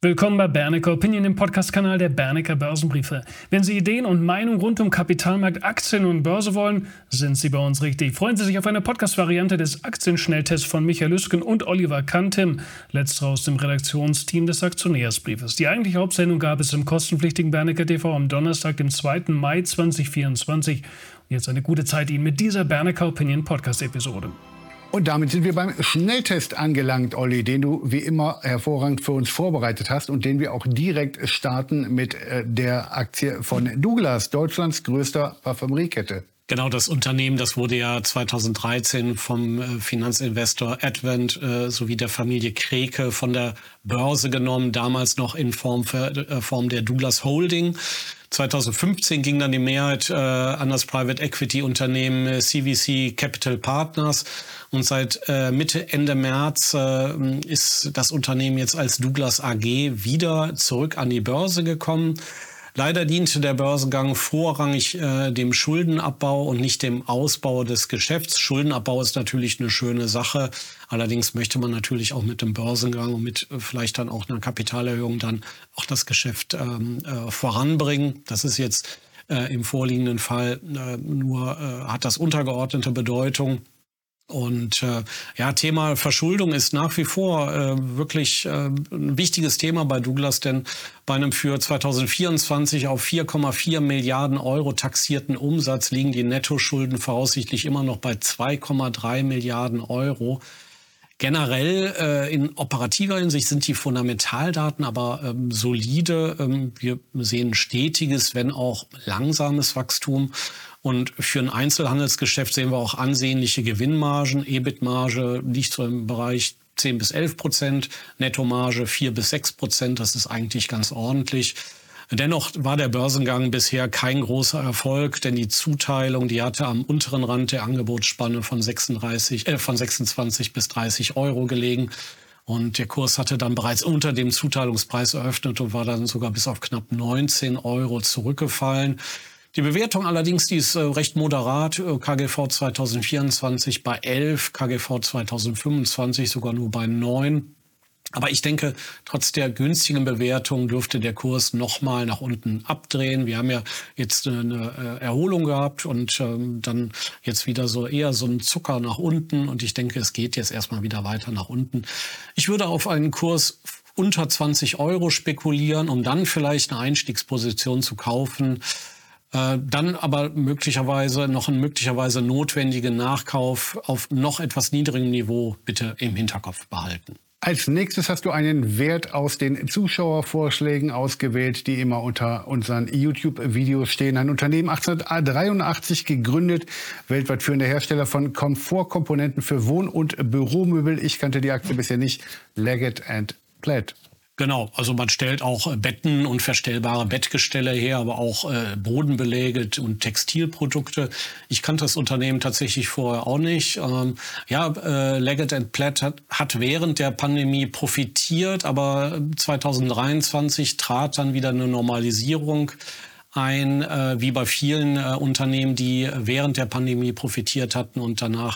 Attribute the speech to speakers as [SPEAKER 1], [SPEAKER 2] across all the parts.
[SPEAKER 1] Willkommen bei Bernecker Opinion, dem Podcast-Kanal der Bernecker Börsenbriefe. Wenn Sie Ideen und Meinungen rund um Kapitalmarkt, Aktien und Börse wollen, sind Sie bei uns richtig. Freuen Sie sich auf eine Podcast-Variante des Aktienschnelltests von Michael Lüsken und Oliver Kantim, letzterer aus dem Redaktionsteam des Aktionärsbriefes. Die eigentliche Hauptsendung gab es im kostenpflichtigen Bernecker TV am Donnerstag, dem 2. Mai 2024. Und jetzt eine gute Zeit Ihnen mit dieser Bernecker Opinion Podcast-Episode.
[SPEAKER 2] Und damit sind wir beim Schnelltest angelangt, Olli, den du wie immer hervorragend für uns vorbereitet hast und den wir auch direkt starten mit der Aktie von Douglas, Deutschlands größter Parfümeriekette.
[SPEAKER 3] Genau, das Unternehmen, das wurde ja 2013 vom Finanzinvestor Advent sowie der Familie Kreke von der Börse genommen, damals noch in Form der Douglas Holding. 2015 ging dann die Mehrheit an das Private Equity Unternehmen CVC Capital Partners und seit Ende März ist das Unternehmen jetzt als Douglas AG wieder zurück an die Börse gekommen. Leider diente der Börsengang vorrangig dem Schuldenabbau und nicht dem Ausbau des Geschäfts. Schuldenabbau ist natürlich eine schöne Sache. Allerdings möchte man natürlich auch mit dem Börsengang und mit vielleicht dann auch einer Kapitalerhöhung dann auch das Geschäft voranbringen. Das ist jetzt im vorliegenden Fall hat das untergeordnete Bedeutung. Und Thema Verschuldung ist nach wie vor wirklich ein wichtiges Thema bei Douglas, denn bei einem für 2024 auf 4,4 Milliarden Euro taxierten Umsatz liegen die Nettoschulden voraussichtlich immer noch bei 2,3 Milliarden Euro. Generell in operativer Hinsicht sind die Fundamentaldaten aber solide. Wir sehen stetiges, wenn auch langsames Wachstum. Und für ein Einzelhandelsgeschäft sehen wir auch ansehnliche Gewinnmargen. EBIT-Marge liegt so im Bereich 10-11%, Nettomarge 4-6%. Das ist eigentlich ganz ordentlich. Dennoch war der Börsengang bisher kein großer Erfolg, denn die Zuteilung, die hatte am unteren Rand der Angebotsspanne von 26 bis 30 Euro gelegen. Und der Kurs hatte dann bereits unter dem Zuteilungspreis eröffnet und war dann sogar bis auf knapp 19 Euro zurückgefallen. Die Bewertung allerdings, die ist recht moderat. KGV 2024 bei 11, KGV 2025 sogar nur bei 9. Aber ich denke, trotz der günstigen Bewertung dürfte der Kurs nochmal nach unten abdrehen. Wir haben ja jetzt eine Erholung gehabt und dann jetzt wieder eher so ein Zucker nach unten. Und ich denke, es geht jetzt erstmal wieder weiter nach unten. Ich würde auf einen Kurs unter 20 Euro spekulieren, um dann vielleicht eine Einstiegsposition zu kaufen. Dann aber möglicherweise notwendigen Nachkauf auf noch etwas niedrigem Niveau bitte im Hinterkopf behalten.
[SPEAKER 2] Als nächstes hast du einen Wert aus den Zuschauervorschlägen ausgewählt, die immer unter unseren YouTube-Videos stehen. Ein Unternehmen 1883 gegründet, weltweit führender Hersteller von Komfortkomponenten für Wohn- und Büromöbel. Ich kannte die Aktie bisher nicht. Leggett & Platt.
[SPEAKER 3] Genau, also man stellt auch Betten und verstellbare Bettgestelle her, aber auch Bodenbeläge und Textilprodukte. Ich kannte das Unternehmen tatsächlich vorher auch nicht. Leggett & Platt hat während der Pandemie profitiert, aber 2023 trat dann wieder eine Normalisierung ein, wie bei vielen Unternehmen, die während der Pandemie profitiert hatten und danach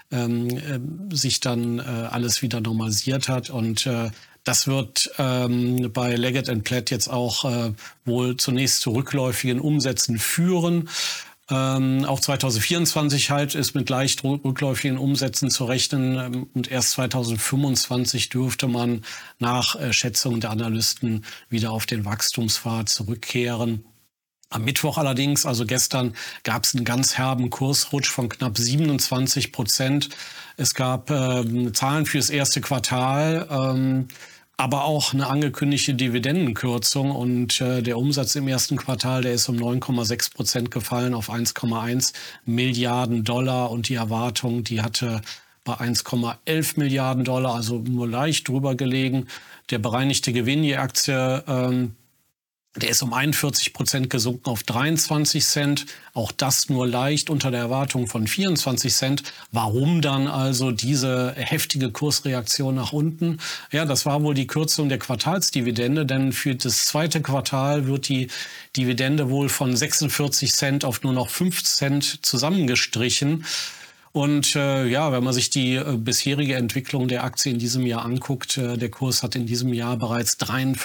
[SPEAKER 3] sich dann alles wieder normalisiert hat. Und das wird bei Leggett & Platt jetzt auch wohl zunächst zu rückläufigen Umsätzen führen. Auch 2024 ist mit leicht rückläufigen Umsätzen zu rechnen. Und erst 2025 dürfte man nach Schätzungen der Analysten wieder auf den Wachstumspfad zurückkehren. Am Mittwoch allerdings, also gestern, gab es einen ganz herben Kursrutsch von knapp 27%. Es gab Zahlen für das erste Quartal, aber auch eine angekündigte Dividendenkürzung und der Umsatz im ersten Quartal, der ist um 9,6% gefallen auf 1,1 Milliarden Dollar und die Erwartung, die hatte bei 1,11 Milliarden Dollar, also nur leicht drüber gelegen. Der bereinigte Gewinn, die Aktie, der ist um 41% gesunken auf 23 Cent. Auch das nur leicht unter der Erwartung von 24 Cent. Warum dann also diese heftige Kursreaktion nach unten? Ja, das war wohl die Kürzung der Quartalsdividende, denn für das zweite Quartal wird die Dividende wohl von 46 Cent auf nur noch 5 Cent zusammengestrichen. Und ja, wenn man sich die bisherige Entwicklung der Aktie in diesem Jahr anguckt, der Kurs hat in diesem Jahr bereits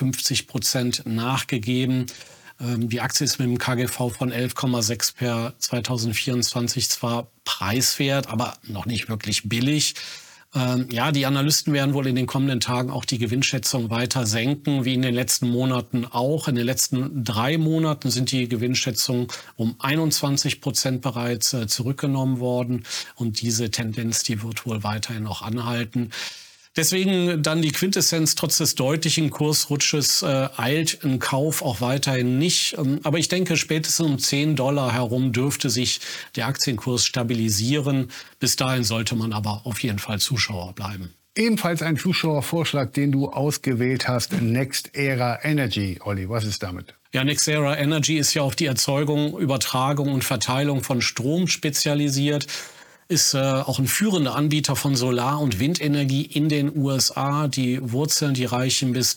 [SPEAKER 3] 53% nachgegeben. Die Aktie ist mit einem KGV von 11,6 per 2024 zwar preiswert, aber noch nicht wirklich billig. Ja, die Analysten werden wohl in den kommenden Tagen auch die Gewinnschätzung weiter senken, wie in den letzten Monaten auch. In den letzten 3 Monaten sind die Gewinnschätzungen um 21% bereits zurückgenommen worden. Und diese Tendenz, die wird wohl weiterhin auch anhalten. Deswegen dann die Quintessenz: Trotz des deutlichen Kursrutsches eilt ein Kauf auch weiterhin nicht. Aber ich denke, spätestens um $10 herum dürfte sich der Aktienkurs stabilisieren. Bis dahin sollte man aber auf jeden Fall Zuschauer bleiben.
[SPEAKER 2] Ebenfalls ein Zuschauervorschlag, den du ausgewählt hast, NextEra Energy. Olli, was ist damit?
[SPEAKER 3] Ja, NextEra Energy ist ja auf die Erzeugung, Übertragung und Verteilung von Strom spezialisiert. Ist auch ein führender Anbieter von Solar- und Windenergie in den USA. Die Wurzeln, die reichen bis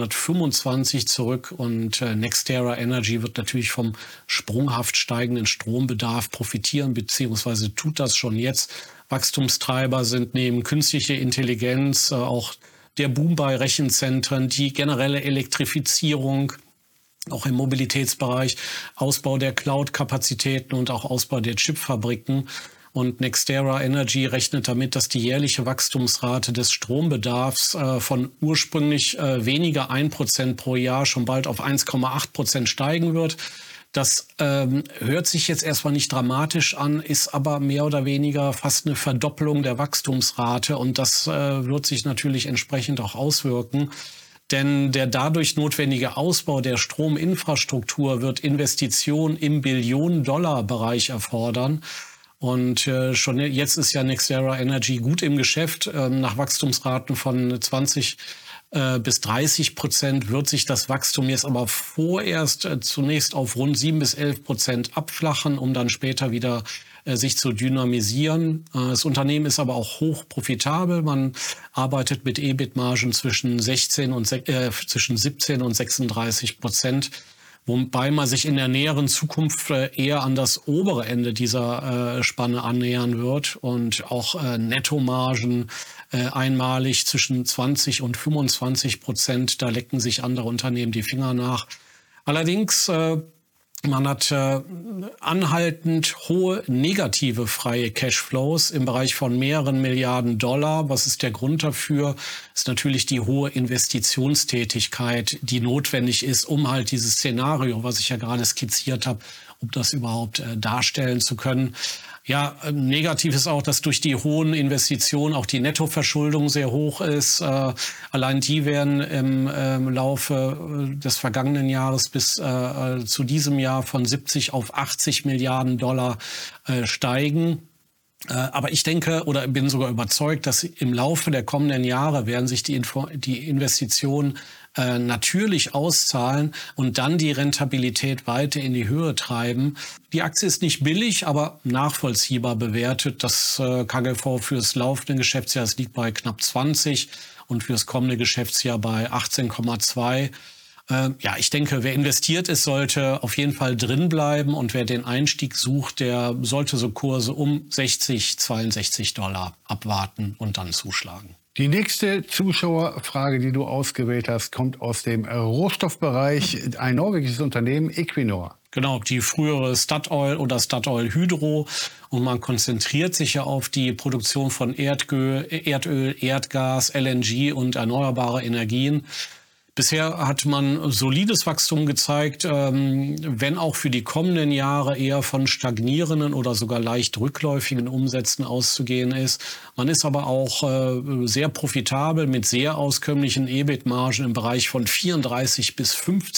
[SPEAKER 3] 1925 zurück. Und NextEra Energy wird natürlich vom sprunghaft steigenden Strombedarf profitieren, beziehungsweise tut das schon jetzt. Wachstumstreiber sind neben künstliche Intelligenz auch der Boom bei Rechenzentren, die generelle Elektrifizierung, auch im Mobilitätsbereich, Ausbau der Cloud-Kapazitäten und auch Ausbau der Chipfabriken. Und NextEra Energy rechnet damit, dass die jährliche Wachstumsrate des Strombedarfs von ursprünglich weniger 1% pro Jahr schon bald auf 1,8% steigen wird. Das hört sich jetzt erstmal nicht dramatisch an, ist aber mehr oder weniger fast eine Verdoppelung der Wachstumsrate. Und das wird sich natürlich entsprechend auch auswirken. Denn der dadurch notwendige Ausbau der Strominfrastruktur wird Investitionen im Billionen-Dollar-Bereich erfordern. Und schon jetzt ist ja NextEra Energy gut im Geschäft. Nach Wachstumsraten von 20 bis 30% wird sich das Wachstum jetzt aber vorerst zunächst auf rund 7 bis 11% abflachen, um dann später wieder sich zu dynamisieren. Das Unternehmen ist aber auch hoch profitabel. Man arbeitet mit EBIT-Margen zwischen 17 und 36%. Wobei man sich in der näheren Zukunft eher an das obere Ende dieser Spanne annähern wird und auch Nettomargen einmalig zwischen 20 und 25%. Da lecken sich andere Unternehmen die Finger nach. Allerdings man hat anhaltend hohe negative freie Cashflows im Bereich von mehreren Milliarden Dollar. Was ist der Grund dafür? Ist natürlich die hohe Investitionstätigkeit, die notwendig ist, um halt dieses Szenario, was ich ja gerade skizziert habe, um das überhaupt darstellen zu können. Ja, negativ ist auch, dass durch die hohen Investitionen auch die Nettoverschuldung sehr hoch ist. Allein die werden im Laufe des vergangenen Jahres bis zu diesem Jahr von 70 auf 80 Milliarden Dollar steigen. Aber ich denke oder bin sogar überzeugt, dass im Laufe der kommenden Jahre werden sich die Investitionen natürlich auszahlen und dann die Rentabilität weiter in die Höhe treiben. Die Aktie ist nicht billig, aber nachvollziehbar bewertet. Das KGV fürs laufende Geschäftsjahr liegt bei knapp 20 und fürs kommende Geschäftsjahr bei 18,2. Ja, ich denke, wer investiert ist, sollte auf jeden Fall drin bleiben und wer den Einstieg sucht, der sollte so Kurse um 60, 62 Dollar abwarten und dann zuschlagen.
[SPEAKER 2] Die nächste Zuschauerfrage, die du ausgewählt hast, kommt aus dem Rohstoffbereich. Ein norwegisches Unternehmen, Equinor.
[SPEAKER 3] Genau, die frühere Statoil oder Statoil Hydro. Und man konzentriert sich ja auf die Produktion von Erdöl, Erdgas, LNG und erneuerbare Energien. Bisher hat man solides Wachstum gezeigt, wenn auch für die kommenden Jahre eher von stagnierenden oder sogar leicht rückläufigen Umsätzen auszugehen ist. Man ist aber auch sehr profitabel mit sehr auskömmlichen EBIT-Margen im Bereich von 34 bis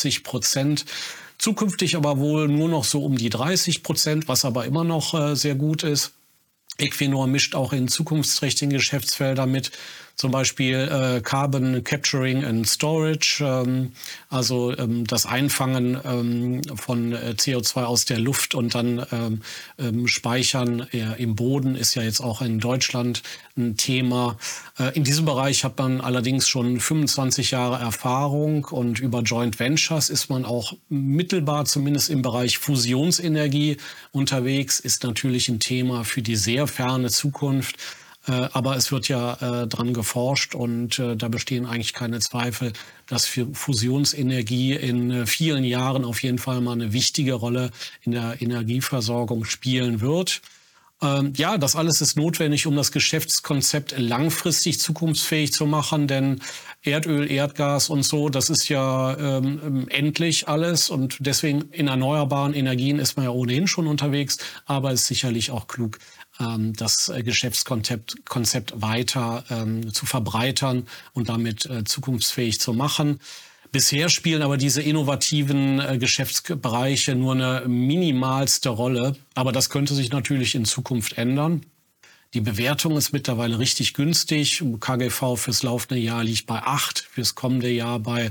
[SPEAKER 3] 50%. Zukünftig aber wohl nur noch so um die 30%, was aber immer noch sehr gut ist. Equinor mischt auch in zukunftsträchtigen Geschäftsfeldern mit, zum Beispiel Carbon Capturing and Storage, also das Einfangen von CO2 aus der Luft und dann Speichern im Boden ist ja jetzt auch in Deutschland ein Thema. In diesem Bereich hat man allerdings schon 25 Jahre Erfahrung und über Joint Ventures ist man auch mittelbar zumindest im Bereich Fusionsenergie unterwegs, ist natürlich ein Thema für die sehr sehr ferne Zukunft. Aber es wird ja dran geforscht und da bestehen eigentlich keine Zweifel, dass für Fusionsenergie in vielen Jahren auf jeden Fall mal eine wichtige Rolle in der Energieversorgung spielen wird. Ja, das alles ist notwendig, um das Geschäftskonzept langfristig zukunftsfähig zu machen, denn Erdöl, Erdgas und so, das ist ja endlich alles und deswegen in erneuerbaren Energien ist man ja ohnehin schon unterwegs, aber es ist sicherlich auch klug, das Geschäftskonzept weiter zu verbreitern und damit zukunftsfähig zu machen. Bisher spielen aber diese innovativen Geschäftsbereiche nur eine minimalste Rolle. Aber das könnte sich natürlich in Zukunft ändern. Die Bewertung ist mittlerweile richtig günstig. KGV fürs laufende Jahr liegt bei 8, fürs kommende Jahr bei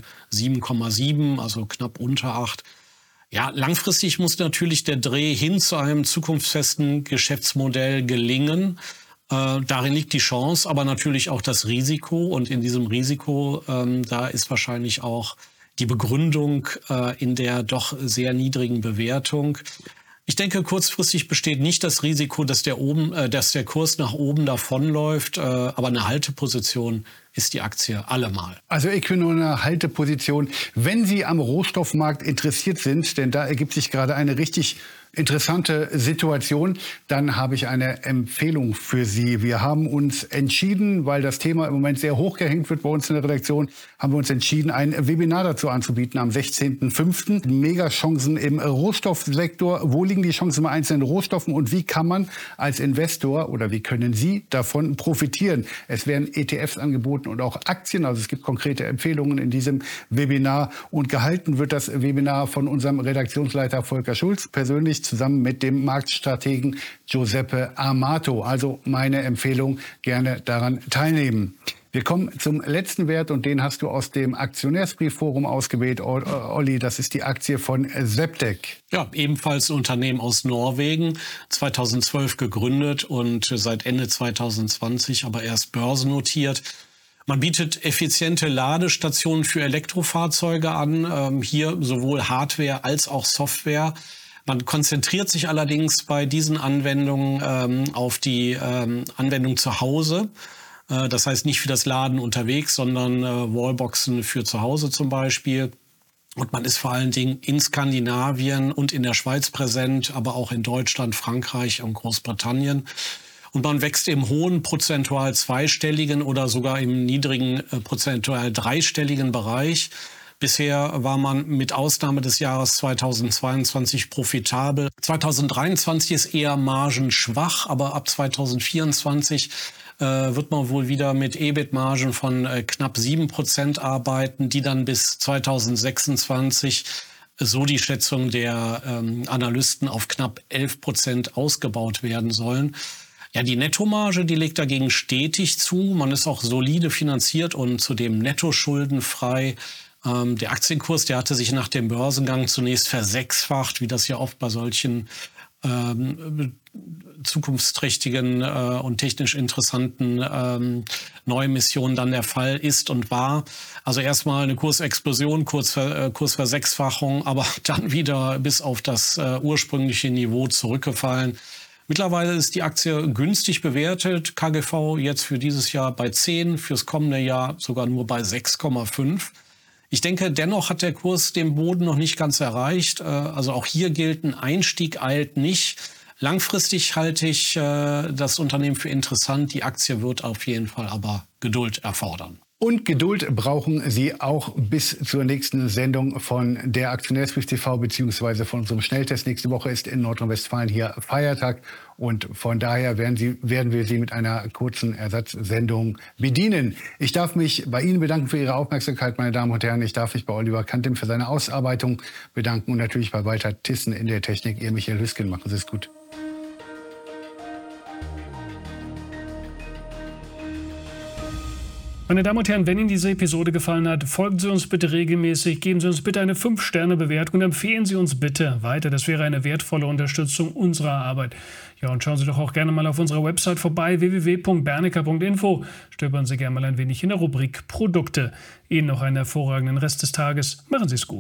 [SPEAKER 3] 7,7, also knapp unter 8. Ja, langfristig muss natürlich der Dreh hin zu einem zukunftsfesten Geschäftsmodell gelingen. Darin liegt die Chance, aber natürlich auch das Risiko. Und in diesem Risiko, da ist wahrscheinlich auch die Begründung in der doch sehr niedrigen Bewertung. Ich denke, kurzfristig besteht nicht das Risiko, dass der Kurs nach oben davonläuft, aber eine Halteposition ist die Aktie allemal.
[SPEAKER 2] Also ich finde nur eine Halteposition, wenn Sie am Rohstoffmarkt interessiert sind, denn da ergibt sich gerade eine richtig interessante Situation, dann habe ich eine Empfehlung für Sie. Wir haben uns entschieden, weil das Thema im Moment sehr hoch gehängt wird bei uns in der Redaktion, haben wir uns entschieden, ein Webinar dazu anzubieten am 16.05. Mega-Chancen im Rohstoffsektor. Wo liegen die Chancen bei einzelnen Rohstoffen und wie kann man als Investor oder wie können Sie davon profitieren? Es werden ETFs angeboten und auch Aktien. Also es gibt konkrete Empfehlungen in diesem Webinar. Und gehalten wird das Webinar von unserem Redaktionsleiter Volker Schulz, persönlich zusammen mit dem Marktstrategen Giuseppe Amato. Also meine Empfehlung, gerne daran teilnehmen. Wir kommen zum letzten Wert und den hast du aus dem Aktionärsbriefforum ausgewählt, Olli. Das ist die Aktie von Septec.
[SPEAKER 3] Ja, ebenfalls ein Unternehmen aus Norwegen, 2012 gegründet und seit Ende 2020 aber erst börsennotiert. Man bietet effiziente Ladestationen für Elektrofahrzeuge an, hier sowohl Hardware als auch Software. Man konzentriert sich allerdings bei diesen Anwendungen auf die Anwendung zu Hause. Das heißt nicht für das Laden unterwegs, sondern Wallboxen für zu Hause zum Beispiel. Und man ist vor allen Dingen in Skandinavien und in der Schweiz präsent, aber auch in Deutschland, Frankreich und Großbritannien. Und man wächst im hohen prozentual zweistelligen oder sogar im niedrigen prozentual dreistelligen Bereich. Bisher war man mit Ausnahme des Jahres 2022 profitabel. 2023 ist eher margenschwach, aber ab 2024 wird man wohl wieder mit EBIT-Margen von knapp 7% arbeiten, die dann bis 2026, so die Schätzung der Analysten, auf knapp 11% ausgebaut werden sollen. Ja, die Nettomarge, die legt dagegen stetig zu. Man ist auch solide finanziert und zudem netto schuldenfrei. Der Aktienkurs, der hatte sich nach dem Börsengang zunächst versechsfacht, wie das ja oft bei solchen zukunftsträchtigen und technisch interessanten Neuemissionen dann der Fall ist und war. Also erstmal eine Kursexplosion, Kursversechsfachung, aber dann wieder bis auf das ursprüngliche Niveau zurückgefallen. Mittlerweile ist die Aktie günstig bewertet, KGV jetzt für dieses Jahr bei 10, fürs kommende Jahr sogar nur bei 6,5. Ich denke, dennoch hat der Kurs den Boden noch nicht ganz erreicht. Also auch hier gilt, ein Einstieg eilt nicht. Langfristig halte ich das Unternehmen für interessant. Die Aktie wird auf jeden Fall aber Geduld erfordern.
[SPEAKER 2] Und Geduld brauchen Sie auch bis zur nächsten Sendung von der Aktionärsbrief TV bzw. von unserem Schnelltest. Nächste Woche ist in Nordrhein-Westfalen hier Feiertag und von daher werden wir Sie mit einer kurzen Ersatzsendung bedienen. Ich darf mich bei Ihnen bedanken für Ihre Aufmerksamkeit, meine Damen und Herren. Ich darf mich bei Oliver Kantim für seine Ausarbeitung bedanken und natürlich bei Walter Thyssen in der Technik. Ihr Michael Hüsken, machen Sie es gut.
[SPEAKER 1] Meine Damen und Herren, wenn Ihnen diese Episode gefallen hat, folgen Sie uns bitte regelmäßig, geben Sie uns bitte eine 5-Sterne-Bewertung und empfehlen Sie uns bitte weiter. Das wäre eine wertvolle Unterstützung unserer Arbeit. Ja, und schauen Sie doch auch gerne mal auf unserer Website vorbei, www.bernecker.info. Stöbern Sie gerne mal ein wenig in der Rubrik Produkte. Ihnen noch einen hervorragenden Rest des Tages. Machen Sie es gut.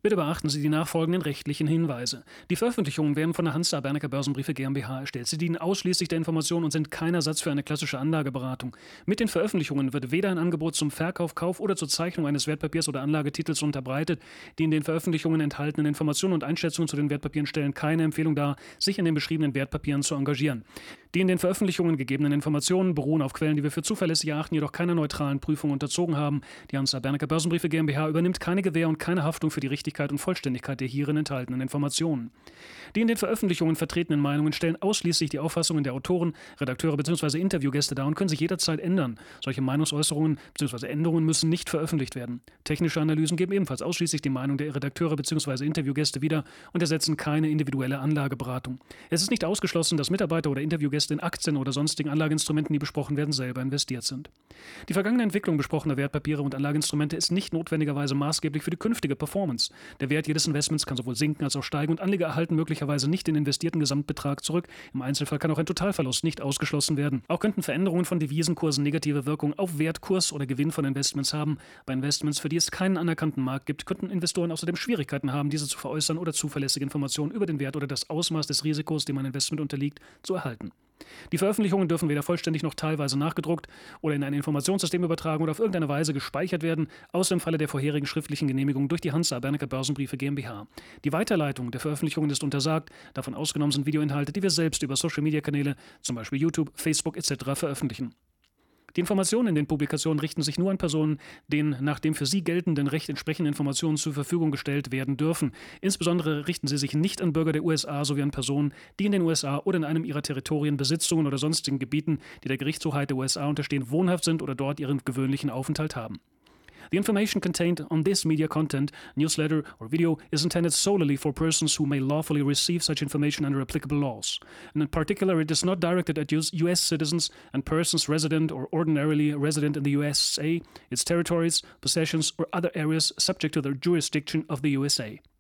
[SPEAKER 1] Bitte beachten Sie die nachfolgenden rechtlichen Hinweise. Die Veröffentlichungen werden von der Hansa Bernecker Börsenbriefe GmbH erstellt. Sie dienen ausschließlich der Information und sind kein Ersatz für eine klassische Anlageberatung. Mit den Veröffentlichungen wird weder ein Angebot zum Verkauf, Kauf oder zur Zeichnung eines Wertpapiers oder Anlagetitels unterbreitet. Die in den Veröffentlichungen enthaltenen Informationen und Einschätzungen zu den Wertpapieren stellen keine Empfehlung dar, sich in den beschriebenen Wertpapieren zu engagieren. Die in den Veröffentlichungen gegebenen Informationen beruhen auf Quellen, die wir für zuverlässig erachten, jedoch keiner neutralen Prüfung unterzogen haben. Die Hansa Bernecker Börsenbriefe GmbH übernimmt keine Gewähr und keine Haftung für die Richtigkeit und Vollständigkeit der hierin enthaltenen Informationen. Die in den Veröffentlichungen vertretenen Meinungen stellen ausschließlich die Auffassungen der Autoren, Redakteure bzw. Interviewgäste dar und können sich jederzeit ändern. Solche Meinungsäußerungen bzw. Änderungen müssen nicht veröffentlicht werden. Technische Analysen geben ebenfalls ausschließlich die Meinung der Redakteure bzw. Interviewgäste wieder und ersetzen keine individuelle Anlageberatung. Es ist nicht ausgeschlossen, dass Mitarbeiter oder Interviewgäste in Aktien oder sonstigen Anlageinstrumenten, die besprochen werden, selber investiert sind. Die vergangene Entwicklung besprochener Wertpapiere und Anlageinstrumente ist nicht notwendigerweise maßgeblich für die künftige Performance. Der Wert jedes Investments kann sowohl sinken als auch steigen und Anleger erhalten möglicherweise nicht den investierten Gesamtbetrag zurück. Im Einzelfall kann auch ein Totalverlust nicht ausgeschlossen werden. Auch könnten Veränderungen von Devisenkursen negative Wirkung auf Wert, Kurs oder Gewinn von Investments haben. Bei Investments, für die es keinen anerkannten Markt gibt, könnten Investoren außerdem Schwierigkeiten haben, diese zu veräußern oder zuverlässige Informationen über den Wert oder das Ausmaß des Risikos, dem ein Investment unterliegt, zu erhalten. Die Veröffentlichungen dürfen weder vollständig noch teilweise nachgedruckt oder in ein Informationssystem übertragen oder auf irgendeine Weise gespeichert werden, außer im Falle der vorherigen schriftlichen Genehmigung durch die Hansa Bernecker Börsenbriefe GmbH. Die Weiterleitung der Veröffentlichungen ist untersagt, davon ausgenommen sind Videoinhalte, die wir selbst über Social-Media-Kanäle, zum Beispiel YouTube, Facebook etc. veröffentlichen. Die Informationen in den Publikationen richten sich nur an Personen, denen nach dem für sie geltenden Recht entsprechende Informationen zur Verfügung gestellt werden dürfen. Insbesondere richten sie sich nicht an Bürger der USA sowie an Personen, die in den USA oder in einem ihrer Territorien, Besitzungen oder sonstigen Gebieten, die der Gerichtshoheit der USA unterstehen, wohnhaft sind oder dort ihren gewöhnlichen Aufenthalt haben. The information contained on this media content, newsletter, or video is intended solely for persons who may lawfully receive such information under applicable laws. And in particular, it is not directed at U.S. citizens and persons resident or ordinarily resident in the USA, its territories, possessions, or other areas subject to the jurisdiction of the USA.